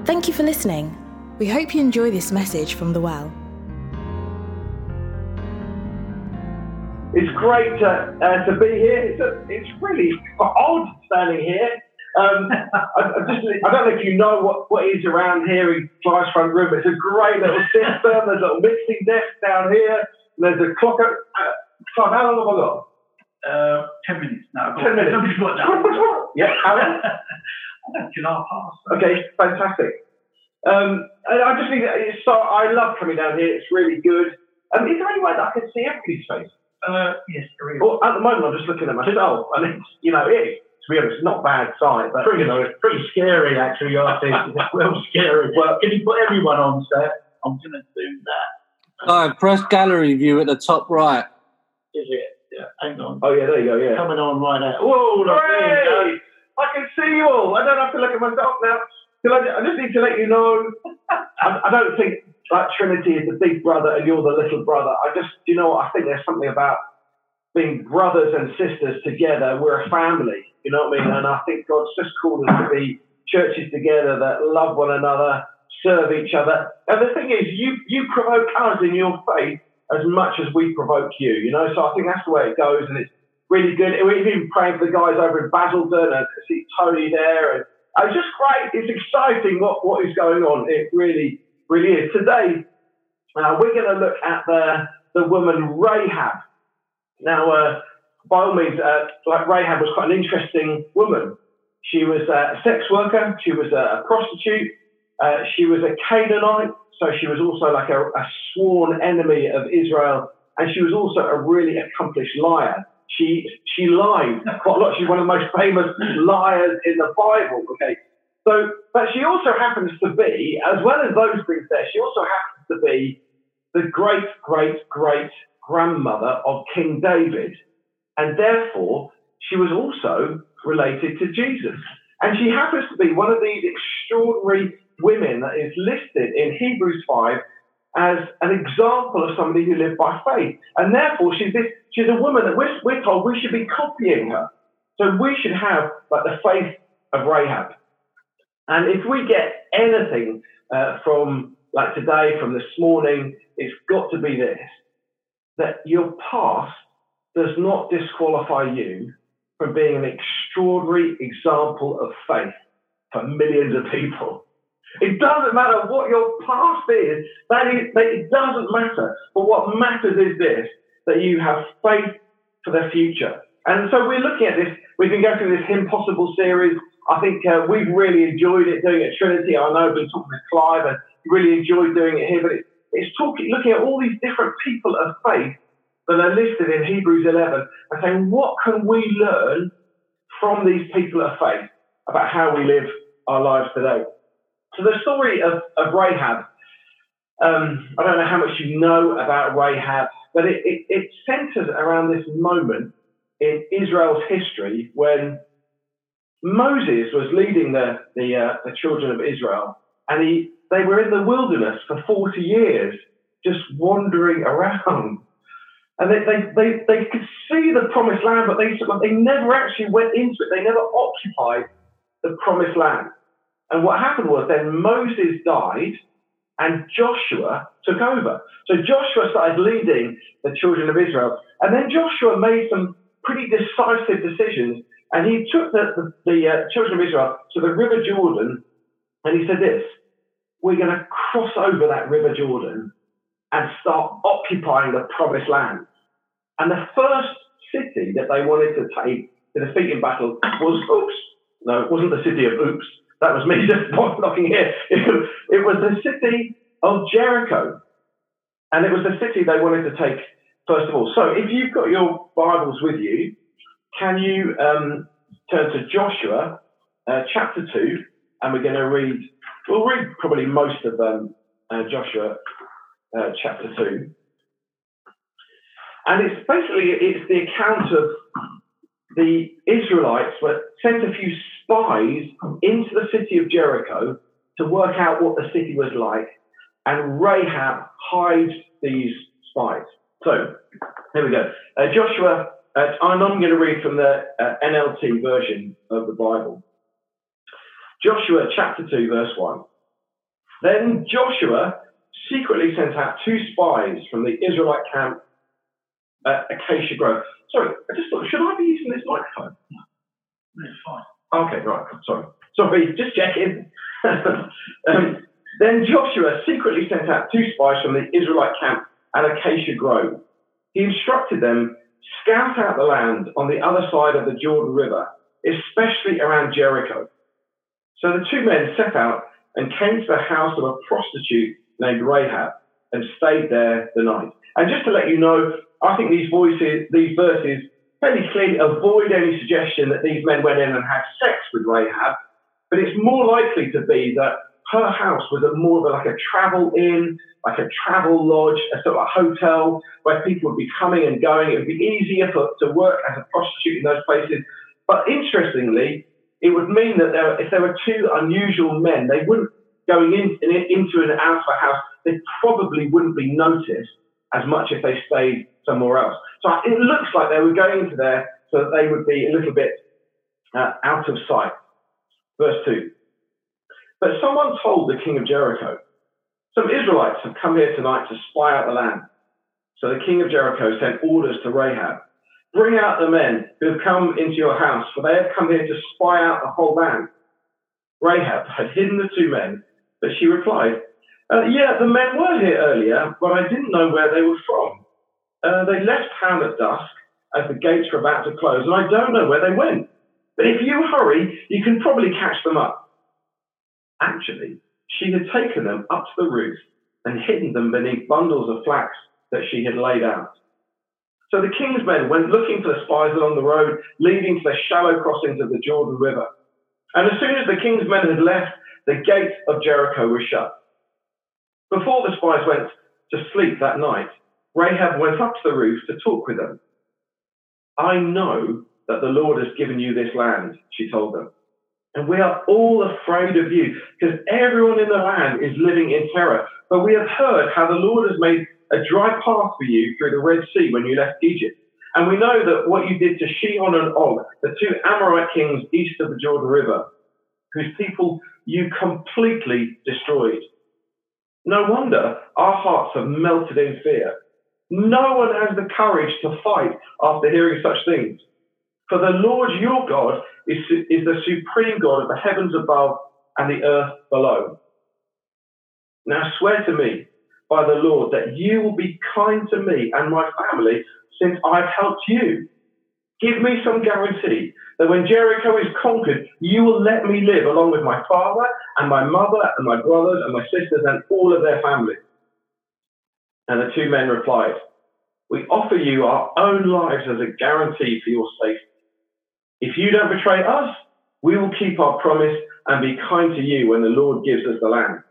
Thank you for listening. We hope you enjoy this message from The Well. It's great to be here. It's really odd standing here. I don't know if you know what is around here in Clive's front room. It's a great little system. There's a little mixing desk down here. There's a clock. Clive, how long have I got? 10 minutes now. 10 minutes. Yeah, how long? Till our past. Okay, fantastic. I just think I love coming down here. It's really good. Is there any way that I can see everybody's face? Yes, there is. Well, at the moment, I'm just looking at myself, and it's, to be honest, not a bad sight, but It's pretty scary, actually. I think it's well scary. But can you put everyone on set? I'm going to do that. Press gallery view at the top right. Is it? Yeah. Hang on. Oh yeah, there you go. Yeah. Coming on right now. Whoa! Look, there you I can see you all. I don't have to look at myself now. I just need to let you know. I don't think Trinity is the big brother and you're the little brother. I think there's something about being brothers and sisters together. We're a family, you know what I mean? And I think God's just called us to be churches together that love one another, serve each other. And the thing is, you provoke us in your faith as much as we provoke you, So I think that's the way it goes, and it's really good. We've been praying for the guys over in Basildon, and I see Tony there, and it's just great. It's exciting what is going on. It really, really is. Today, we're going to look at the woman Rahab. Now, by all means, Rahab was quite an interesting woman. She was a sex worker. She was a prostitute. She was a Canaanite, so she was also like a sworn enemy of Israel, and she was also a really accomplished liar. She lied quite a lot. She's one of the most famous liars in the Bible. Okay, but she also happens to be, as well as those things there, she also happens to be the great, great, great grandmother of King David, and therefore she was also related to Jesus. And she happens to be one of these extraordinary women that is listed in Hebrews 5 as an example of somebody who lived by faith. And therefore, she's a woman that we're told we should be copying her. So we should have the faith of Rahab. And if we get anything from today, from this morning, it's got to be this, that your past does not disqualify you from being an extraordinary example of faith for millions of people. It doesn't matter what your past is. It doesn't matter. But what matters is this, that you have faith for the future. And so we're looking at this. We've been going through this Impossible series. I think we've really enjoyed it doing it at Trinity. I know I've been talking with Clive and really enjoyed doing it here. But it's looking at all these different people of faith that are listed in Hebrews 11 and saying, what can we learn from these people of faith about how we live our lives today? So the story of Rahab, I don't know how much you know about Rahab, but it centers around this moment in Israel's history when Moses was leading the children of Israel, and they were in the wilderness for 40 years, just wandering around. And they could see the promised land, but they never actually went into it. They never occupied the promised land. And what happened was then Moses died and Joshua took over. So Joshua started leading the children of Israel. And then Joshua made some pretty decisive decisions. And he took the children of Israel to the River Jordan. And he said this, we're going to cross over that River Jordan and start occupying the promised land. And the first city that they wanted to take to defeat in battle was Oops. No, it wasn't the city of Oops. That was me just knocking here. It was the city of Jericho. And it was the city they wanted to take first of all. So if you've got your Bibles with you, can you turn to Joshua chapter 2, and we're going to we'll read probably most of Joshua chapter 2. And it's the account of the Israelites sent a few spies into the city of Jericho to work out what the city was like, and Rahab hides these spies. So, here we go. Joshua, I'm going to read from the NLT version of the Bible. Joshua chapter 2, verse 1. Then Joshua secretly sent out 2 spies from the Israelite camp at Acacia Grove. Sorry, I just thought, should I be using this microphone? No, it's fine. Okay, right, sorry, just checking. Then Joshua secretly sent out 2 spies from the Israelite camp at Acacia Grove. He instructed them, scout out the land on the other side of the Jordan River, especially around Jericho. So the 2 men set out and came to the house of a prostitute named Rahab and stayed there the night. And just to let you know, I think these verses fairly clearly avoid any suggestion that these men went in and had sex with Rahab, but it's more likely to be that her house was more of like a travel inn, like a travel lodge, a sort of a hotel where people would be coming and going. It would be easier to work as a prostitute in those places. But interestingly, it would mean that if there were 2 unusual men, they wouldn't going into and out of a house, they probably wouldn't be noticed as much if they stayed somewhere else. So it looks like they were going into there so that they would be a little bit out of sight. Verse 2. But someone told the king of Jericho, some Israelites have come here tonight to spy out the land. So the king of Jericho sent orders to Rahab, bring out the men who have come into your house, for they have come here to spy out the whole land. Rahab had hidden the 2 men, but she replied, yeah, the men were here earlier, but I didn't know where they were from. They left town at dusk as the gates were about to close, and I don't know where they went. But if you hurry, you can probably catch them up. Actually, she had taken them up to the roof and hidden them beneath bundles of flax that she had laid out. So the king's men went looking for the spies along the road, leading to the shallow crossings of the Jordan River. And as soon as the king's men had left, the gates of Jericho were shut. Before the spies went to sleep that night, Rahab went up to the roof to talk with them. I know that the Lord has given you this land, she told them. And we are all afraid of you, because everyone in the land is living in terror. But we have heard how the Lord has made a dry path for you through the Red Sea when you left Egypt. And we know that what you did to Sihon and Og, the 2 Amorite kings east of the Jordan River, whose people you completely destroyed. No wonder our hearts have melted in fear. No one has the courage to fight after hearing such things. For the Lord your God is the supreme God of the heavens above and the earth below. Now swear to me by the Lord that you will be kind to me and my family since I've helped you. Give me some guarantee that when Jericho is conquered, you will let me live along with my father and my mother and my brothers and my sisters and all of their families. And the 2 men replied, we offer you our own lives as a guarantee for your safety. If you don't betray us, we will keep our promise and be kind to you when the Lord gives us the land.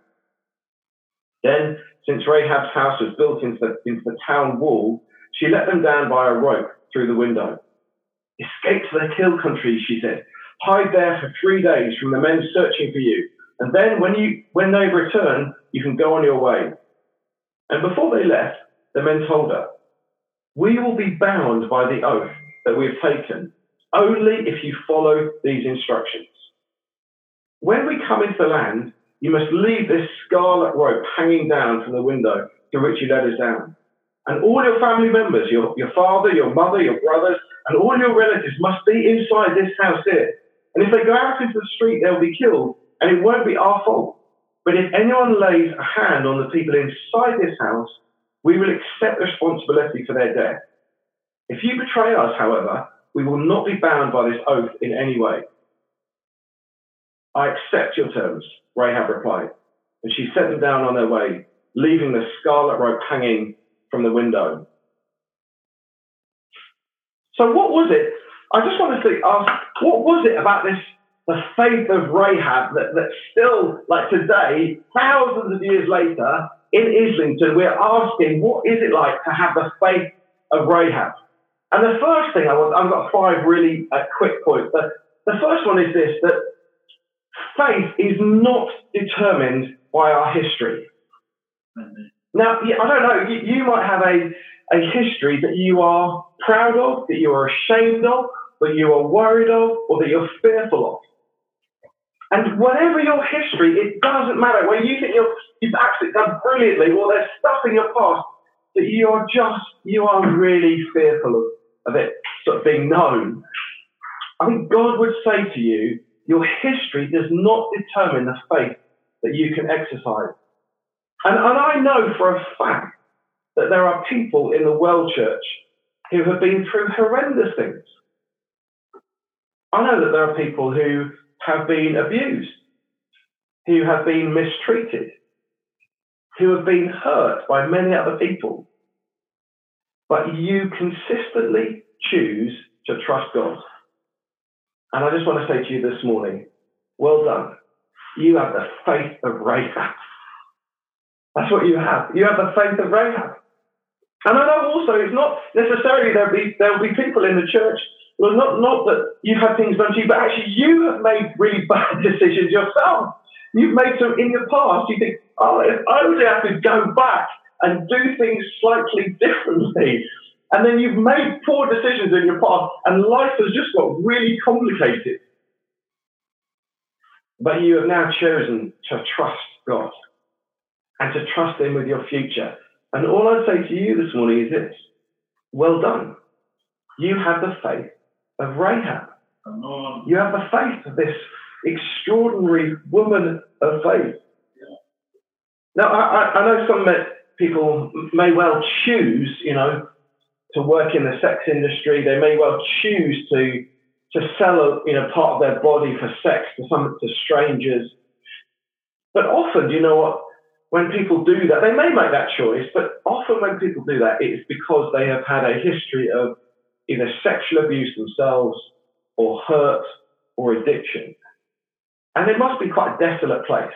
Then, since Rahab's house was built into the town wall, she let them down by a rope through the window. Escape to the hill country, she said. Hide there for 3 days from the men searching for you. And then when they return, you can go on your way. And before they left, the men told her, we will be bound by the oath that we have taken, only if you follow these instructions. When we come into the land, you must leave this scarlet rope hanging down from the window through which you led us down. And all your family members, your father, your mother, your brothers, and all your relatives must be inside this house here. And if they go out into the street, they'll be killed, and it won't be our fault. But if anyone lays a hand on the people inside this house, we will accept responsibility for their death. If you betray us, however, we will not be bound by this oath in any way. I accept your terms, Rahab replied, and she sent them down on their way, leaving the scarlet rope hanging from the window. So what was it? I just want to ask, what was it about the faith of Rahab that still, like today, thousands of years later, in Islington, we're asking, what is it like to have the faith of Rahab? And the first thing, I've got 5 really quick points, but the first one is this, that faith is not determined by our history. Mm-hmm. Now, I don't know, you might have a history that you are proud of, that you are ashamed of, that you are worried of, or that you're fearful of. And whatever your history, it doesn't matter. When you think you've actually done brilliantly, or there's stuff in your past that you are really fearful of it sort of being known. I think God would say to you, your history does not determine the faith that you can exercise. And I know for a fact that there are people in the World Church who have been through horrendous things. I know that there are people who have been abused, who have been mistreated, who have been hurt by many other people. But you consistently choose to trust God. And I just want to say to you this morning, well done. You have the faith of Rahab. That's what you have. You have the faith of Rahab. And I know also it's not necessarily there'll be people in the church, well, not that you've had things done to you, but actually you have made really bad decisions yourself. You've made some in your past. You think, oh, if I would have to go back and do things slightly differently. And then you've made poor decisions in your past and life has just got really complicated. But you have now chosen to trust God and to trust Him with your future. And all I'd say to you this morning is this. Well done. You have the faith of Rahab. You have the faith of this extraordinary woman of faith. Yeah. Now, I know some people may well choose, to work in the sex industry. They may well choose to sell part of their body for sex to strangers. But often, you know what? When people do that, they may make that choice, but often when people do that, it's because they have had a history of either sexual abuse themselves or hurt or addiction. And it must be quite a desolate place,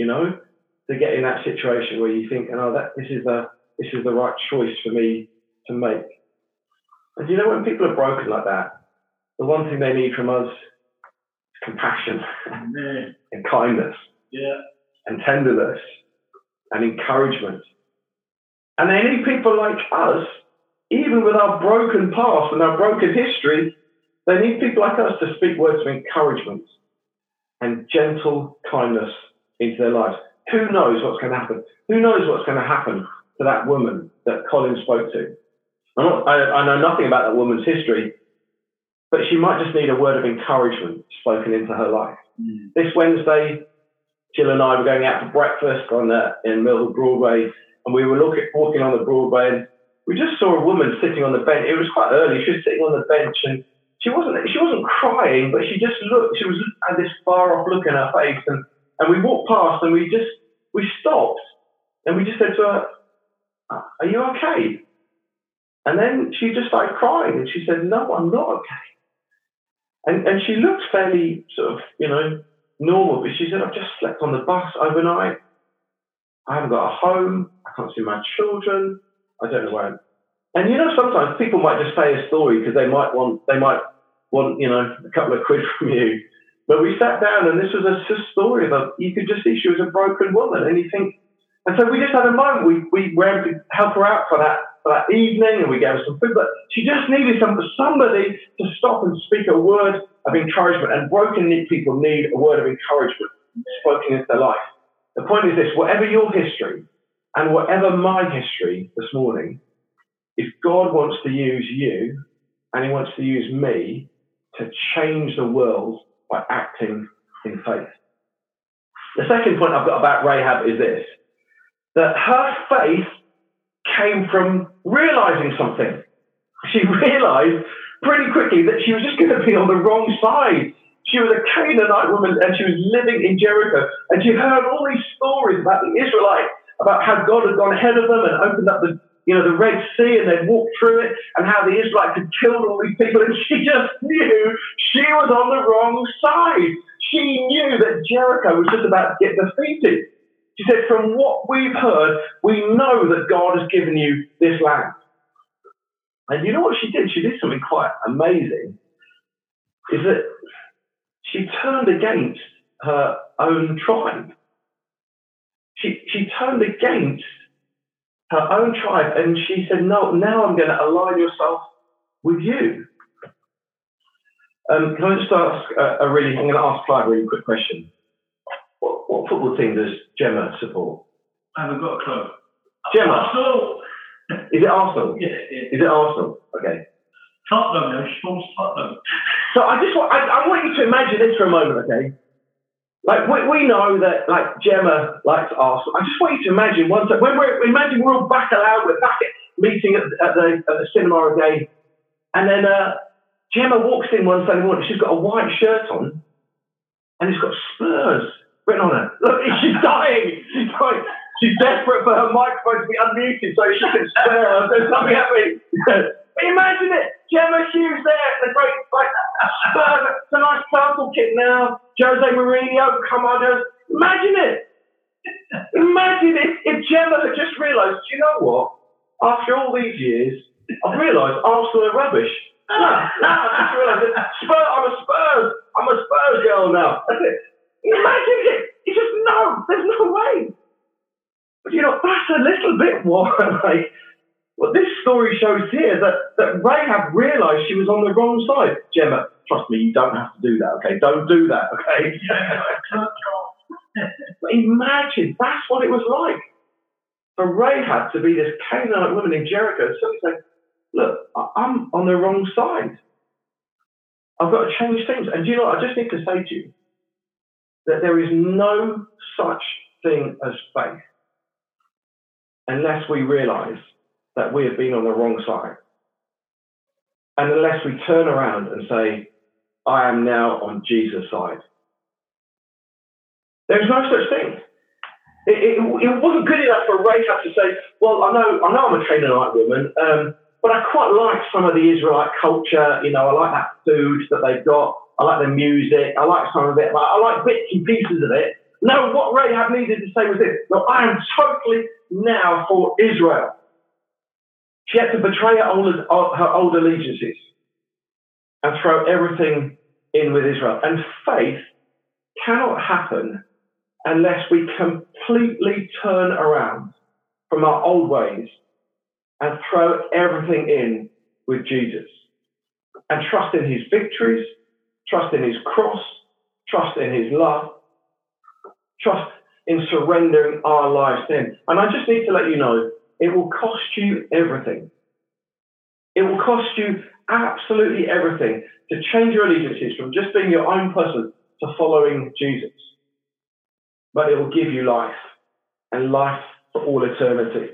to get in that situation where you think, this is the right choice for me to make. And when people are broken like that, the one thing they need from us is compassion and kindness and tenderness and encouragement. And they need people like us, even with our broken past and our broken history, they need people like us to speak words of encouragement and gentle kindness into their lives. Who knows what's going to happen? Who knows what's going to happen to that woman that Colin spoke to? I know nothing about that woman's history, but she might just need a word of encouragement spoken into her life. This Wednesday, Jill and I were going out for breakfast in Millhill Broadway, and we were walking on the Broadway, and we just saw a woman sitting on the bench. It was quite early. She was sitting on the bench, and she wasn't crying, but she just looked. She had this far off look in her face, and we walked past, and we stopped, and we just said to her, "Are you okay?" And then she just started crying, and she said, "No, I'm not okay." And she looked fairly sort of, normal, but she said, "I've just slept on the bus overnight. I haven't got a home. I can't see my children. I don't know where." And sometimes people might just say a story because they might want a couple of quid from you. But we sat down, and this was a story of you could just see she was a broken woman, and you think. And so we just had a moment. We were able to help her out for that evening, and we gave her some food. But she just needed somebody to stop and speak a word of encouragement. And broken people need a word of encouragement spoken into their life. The point is this: whatever your history and whatever my history this morning, if God wants to use you and He wants to use me to change the world by acting in faith. The second point I've got about Rahab is this: that her faith came from realizing something. She realized pretty quickly that she was just going to be on the wrong side. She was a Canaanite woman, and she was living in Jericho, and she heard all these stories about the Israelites, about how God had gone ahead of them and opened up the Red Sea, and they'd walked through it, and how the Israelites had killed all these people, and she just knew she was on the wrong side. She knew that Jericho was just about to get defeated. She said, "From what we've heard, we know that God has given you this land." And you know what she did? She did something quite amazing, is that she turned against her own tribe. She turned against her own tribe, and she said, "No, now I'm going to align yourself with you." Can I just ask I'm going to ask Clive a really quick question. What football team does Gemma support? I haven't got a club. Gemma. Arsenal. Is it Arsenal? Yeah. Is it Arsenal? Okay. Tottenham, no, she supports Tottenham. So I want you to imagine this for a moment, okay? Like we know that like Gemma likes Arsenal. I just want you to imagine when we're all back at meeting at the cinema again, and then Gemma walks in one Sunday morning. She's got a white shirt on, and it's got Spurs written on it. Look, she's dying. She's desperate for her microphone to be unmuted so she can swear or do something at me. But imagine it. Gemma Hughes there, the great Spurs. It's a nice purple kit now. Jose Mourinho, come on, imagine it. Imagine if Gemma had just realised, do you know what? After all these years, I've realised Arsenal are rubbish. I just realised that I'm a Spurs girl now. That's it. Imagine it. It's just there's no way. But that's a little bit what this story shows here, that Rahab realised she was on the wrong side. Gemma, trust me, you don't have to do that, okay? Don't do that, okay? But imagine, that's what it was like for Rahab to be this Canaanite woman in Jericho. Somebody saying, look, I'm on the wrong side. I've got to change things. And I just need to say to you that there is no such thing as faith unless we realise that we have been on the wrong side. And unless we turn around and say, I am now on Jesus' side. There's no such thing. It wasn't good enough for Rahab to say, well, I know I'm a Canaanite woman, but I quite like some of the Israelite culture. I like that food that they've got. I like the music. I like some of it. I like bits and pieces of it. No, what Rahab needed to say was this. No, I am totally now for Israel. She had to betray her old allegiances and throw everything in with Israel. And faith cannot happen unless we completely turn around from our old ways and throw everything in with Jesus. And trust in his victories, trust in his cross, trust in his love, trust in surrendering our lives to him. And I just need to let you know, it will cost you everything. It will cost you absolutely everything to change your allegiances from just being your own person to following Jesus. But it will give you life, and life for all eternity.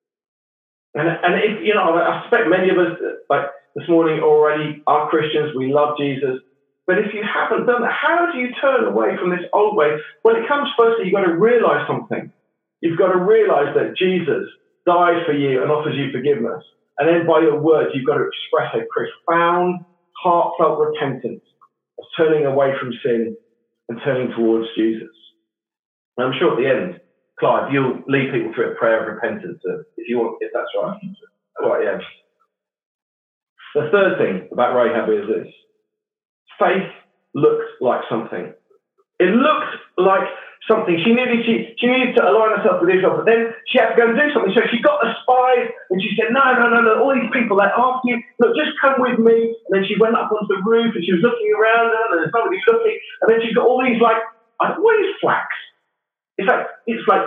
And if, I suspect many of us, like this morning already, are Christians. We love Jesus. But if you haven't done that, how do you turn away from this old way? Well, it comes firstly, you've got to realise something. You've got to realise that Jesus died for you and offers you forgiveness. And then by your words, you've got to express a profound, heartfelt repentance of turning away from sin and turning towards Jesus. And I'm sure at the end, Clive, you'll lead people through a prayer of repentance if that's right. All right, yeah. The third thing about Rahab is this. Faith looked like something. It looked like something. She needed to align herself with Israel, but then she had to go and do something. So she got the spies, and she said, no, all these people, they're after you. Look, just come with me. And then she went up onto the roof, and she was looking around her, and there's nobody looking. And then she's got all these, what is flax? It's like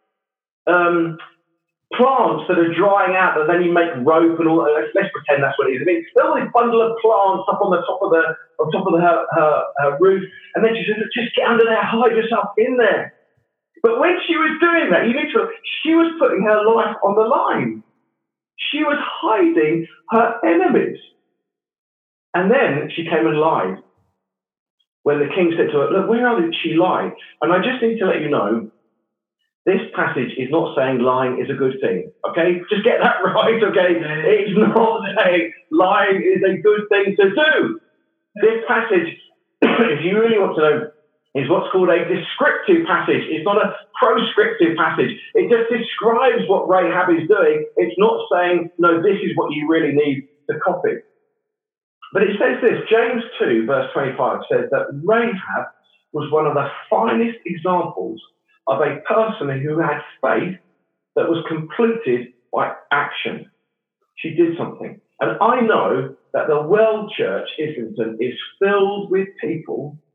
plants that are drying out, and then you make rope and all that. Let's pretend that's what it is. I mean, there's all this bundle of plants up on the top of her roof, and then she said, just get under there, hide yourself in there. But when she was doing that, she was putting her life on the line. She was hiding her enemies. And then she came and lied. When the king said to her, look, where did she lie? And I just need to let you know, this passage is not saying lying is a good thing, okay? Just get that right, okay? It's not saying lying is a good thing to do. This passage, if you really want to know, is what's called a descriptive passage. It's not a proscriptive passage. It just describes what Rahab is doing. It's not saying, no, this is what you really need to copy. But it says this, James 2, verse 25 says that Rahab was one of the finest examples of a person who had faith that was completed by action. She did something. And I know that the World Church, Islington, is filled with people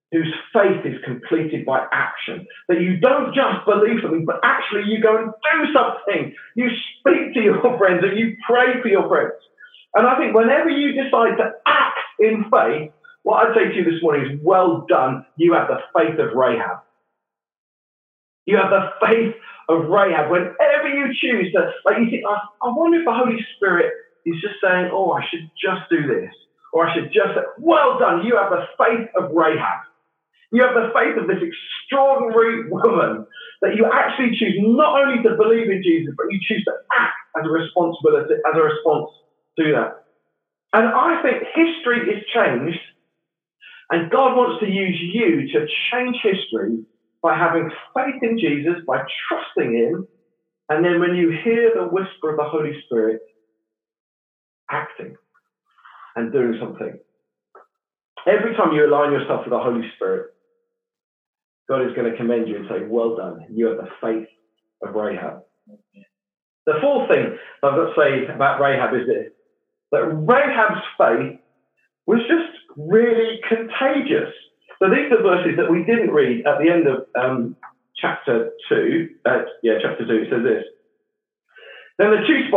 whose faith is completed by action. That you don't just believe something, but actually you go and do something. You speak to your friends and you pray for your friends. And I think whenever you decide to act in faith, what I'd say to you this morning is, well done. You have the faith of Rahab. You have the faith of Rahab. Whenever you choose to, like you think, I wonder if the Holy Spirit is just saying, oh, I should just do this. Or I should just say, well done. You have the faith of Rahab. You have the faith of this extraordinary woman that you actually choose not only to believe in Jesus, but you choose to act as a response to that. And I think history is changed, and God wants to use you to change history by having faith in Jesus, by trusting him, and then when you hear the whisper of the Holy Spirit, acting and doing something. Every time you align yourself with the Holy Spirit, God is going to commend you and say, well done, you have the faith of Rahab. The fourth thing I've got to say about Rahab is this, that Rahab's faith was just really contagious. So these are verses that we didn't read at the end of chapter 2. Chapter 2, it says this. Then the two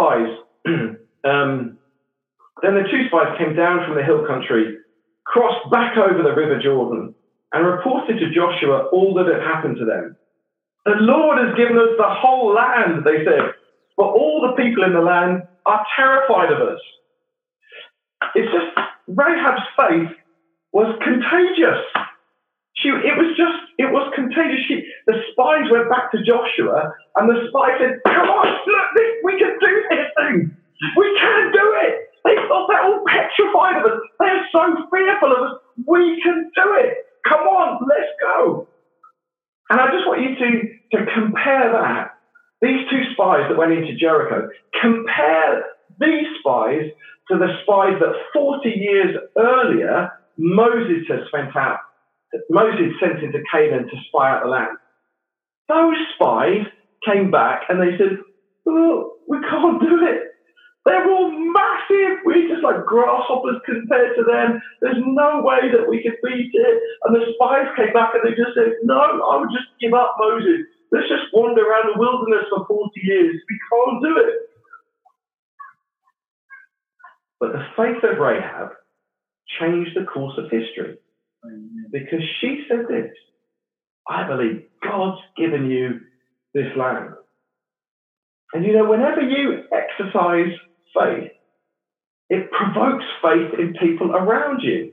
spies came down from the hill country, crossed back over the river Jordan, and reported to Joshua all that had happened to them. The Lord has given us the whole land, they said, but all the people in the land are terrified of us. It's just, Rahab's faith was contagious. It was contagious. The spies went back to Joshua, and the spies said, come on, look, we can do this thing. We can do it. They're all petrified of us. They're so fearful of us. We can do it. Come on, let's go. And I just want you to compare that. These two spies that went into Jericho, compare these spies to the spies that 40 years earlier Moses sent into Canaan to spy out the land. Those spies came back and they said, oh, we can't do it. They're all massive. We're just like grasshoppers compared to them. There's no way that we could beat it. And the spies came back and they just said, no, I would just give up, Moses. Let's just wander around the wilderness for 40 years. We can't do it. But the faith of Rahab changed the course of history. Because she said this, I believe God's given you this land. And you know, whenever you exercise faith, it provokes faith in people around you.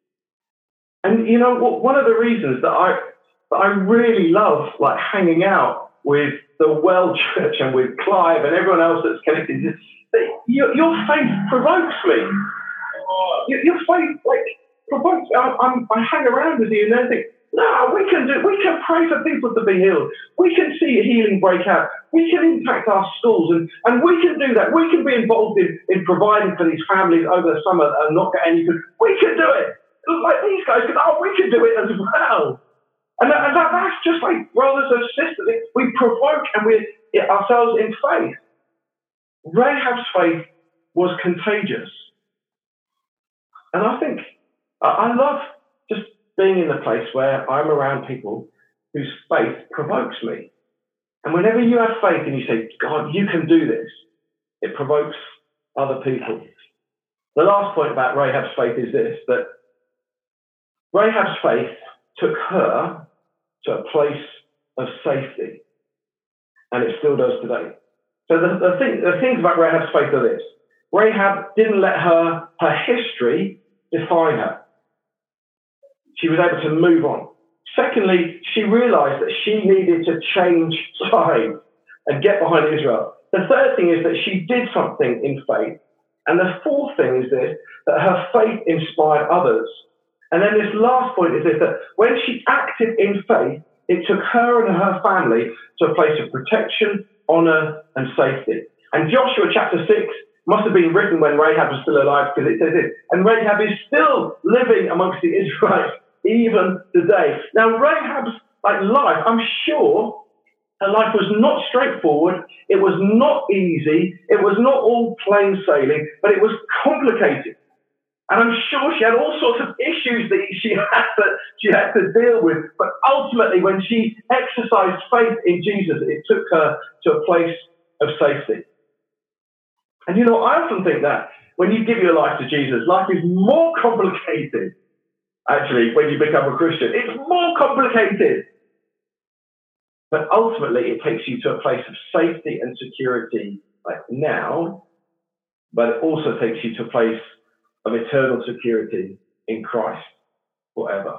And you know, one of the reasons that I really love like hanging out with the Well Church and with Clive and everyone else that's connected is your faith provokes me. Your faith provokes me. I hang around with you and then think, no, we can pray for people to be healed. We can see healing break out. We can impact our schools and we can do that. We can be involved in providing for these families over the summer and not get any food. We can do it. Like these guys, we can do it as well. And that's just like brothers and sisters. We provoke and we ourselves in faith. Rahab's faith was contagious. And I think, I love just being in a place where I'm around people whose faith provokes me. And whenever you have faith and you say, God, you can do this, it provokes other people. The last point about Rahab's faith is this, that Rahab's faith took her to a place of safety. And it still does today. So the things about Rahab's faith are this. Rahab didn't let her history define her. She was able to move on. Secondly, she realized that she needed to change sides and get behind Israel. The third thing is that she did something in faith. And the fourth thing is this, that her faith inspired others. And then this last point is this, that when she acted in faith, it took her and her family to a place of protection, honor, and safety. And Joshua chapter 6 must have been written when Rahab was still alive, because it says this, and Rahab is still living amongst the Israelites even today. Now, Rahab's life, I'm sure her life was not straightforward. It was not easy. It was not all plain sailing, but it was complicated. And I'm sure she had all sorts of issues that she had to deal with. But ultimately, when she exercised faith in Jesus, it took her to a place of safety. And you know, I often think that when you give your life to Jesus, life is more complicated. Actually, when you become a Christian, it's more complicated. But ultimately, it takes you to a place of safety and security like now, but it also takes you to a place of eternal security in Christ forever.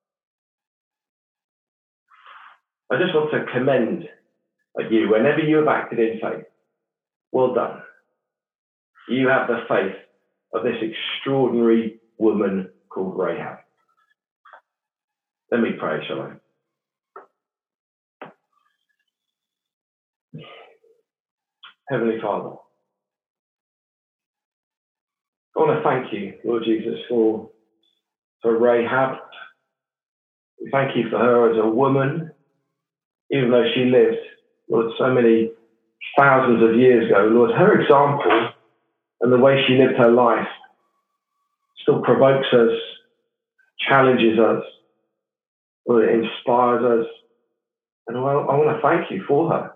I just want to commend you whenever you have acted in faith. Well done. You have the faith of this extraordinary woman called Rahab. Let me pray, shall I? Heavenly Father, I want to thank you, Lord Jesus, for Rahab. We thank you for her as a woman, even though she lived, Lord, so many thousands of years ago. Lord, her example and the way she lived her life still provokes us, challenges us, Lord, it inspires us. And I want to thank you for her.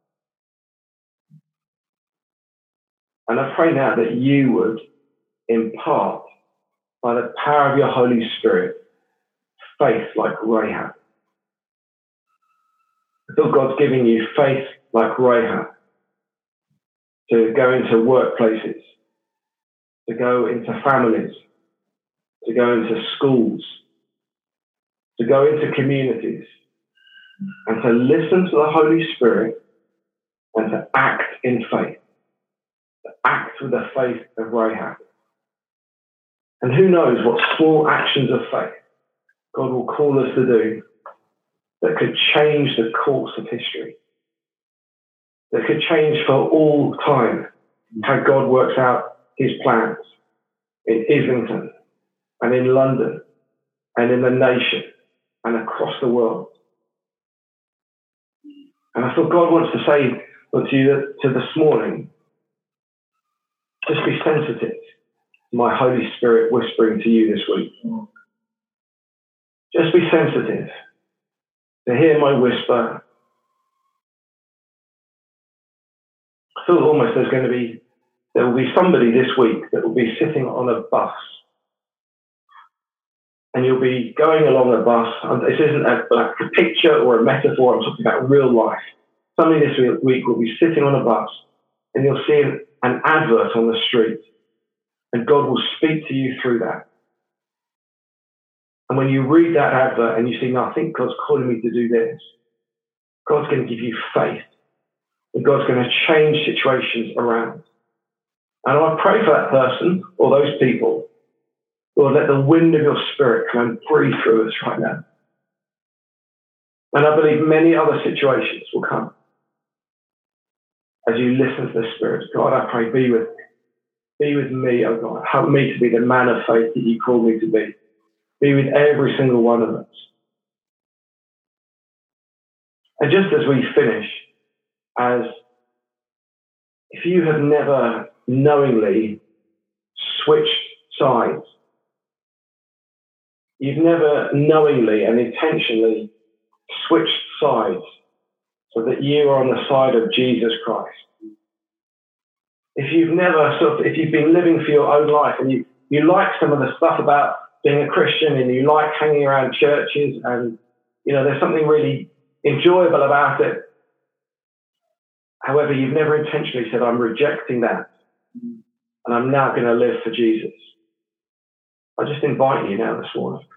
And I pray now that you would impart, by the power of your Holy Spirit, faith like Rahab. I feel God's giving you faith like Rahab to go into workplaces, to go into families, to go into schools, to go into communities, and to listen to the Holy Spirit and to act in faith, to act with the faith of Rahab. And who knows what small actions of faith God will call us to do that could change the course of history, that could change for all time how God works out his plans in Islington and in London and in the nation and across the world. And I feel God wants to say to you to this morning, just be sensitive to my Holy Spirit whispering to you this week. Just be sensitive to hear my whisper. I feel almost there will be somebody this week that will be sitting on a bus. And you'll be going along a bus. This isn't a picture or a metaphor. I'm talking about real life. Somebody this week will be sitting on a bus and you'll see an advert on the street. And God will speak to you through that. And when you read that advert and you see, no, I think God's calling me to do this, God's going to give you faith. And God's going to change situations around. And I pray for that person or those people. Lord, let the wind of your Spirit come and breathe through us right now. And I believe many other situations will come as you listen to the Spirit. God, I pray, be with me. Be with me, oh God. Help me to be the man of faith that you call me to be. Be with every single one of us. And just as we finish, if you have never knowingly switched sides, you've never knowingly and intentionally switched sides so that you are on the side of Jesus Christ. If you've been living for your own life and you like some of the stuff about being a Christian and you like hanging around churches and, there's something really enjoyable about it. However, you've never intentionally said, I'm rejecting that and I'm now going to live for Jesus. I just invite you now this morning.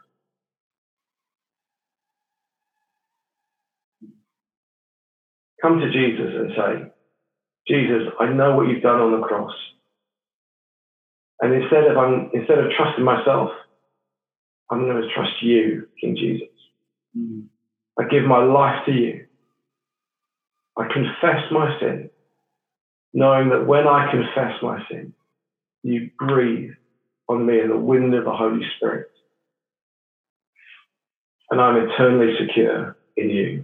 Come to Jesus and say, Jesus, I know what you've done on the cross. And instead of trusting myself, I'm going to trust you, King Jesus. I give my life to you. I confess my sin, knowing that when I confess my sin, you breathe on me in the wind of the Holy Spirit. And I'm eternally secure in you.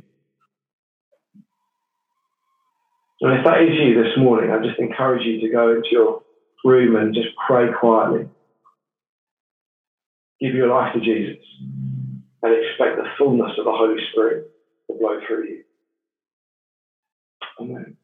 And if that is you this morning, I just encourage you to go into your room and just pray quietly. give your life to Jesus and expect the fullness of the Holy Spirit to blow through you. Amen.